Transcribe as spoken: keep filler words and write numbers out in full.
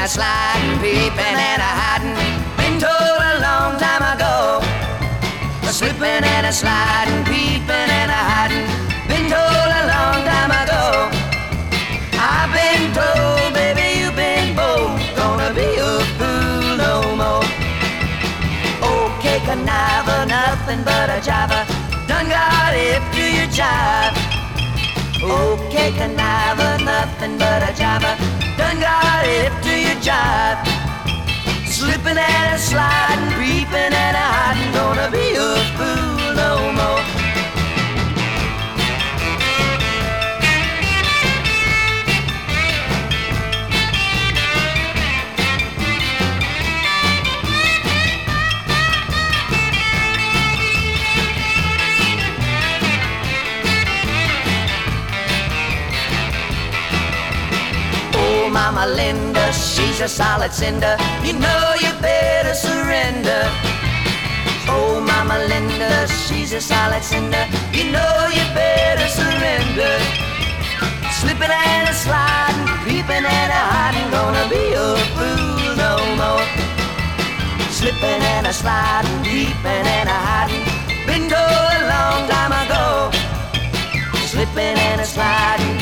a sliding, peeping and a hiding. Been told a long time ago. A slipping and a sliding, peeping and a hiding. Been told a long time ago. I've been told, baby, you've been bold. Gonna be a fool no more. Okay, conniver, nothing but a jabber. Done got hip to your jive. Okay, conniver, nothing but a jabber. Done got hip to your jive. Slipping and a sliding, creeping and a hiding. Gonna be a fool no more. Mama Linda, she's a solid cinder. You know you better surrender. Oh, Mama Linda, she's a solid cinder. You know you better surrender. Slipping and a sliding, creeping and a hiding. Gonna be a fool no more. Slipping and a sliding, creeping and a hiding. Been told a long time ago. Slipping and a sliding,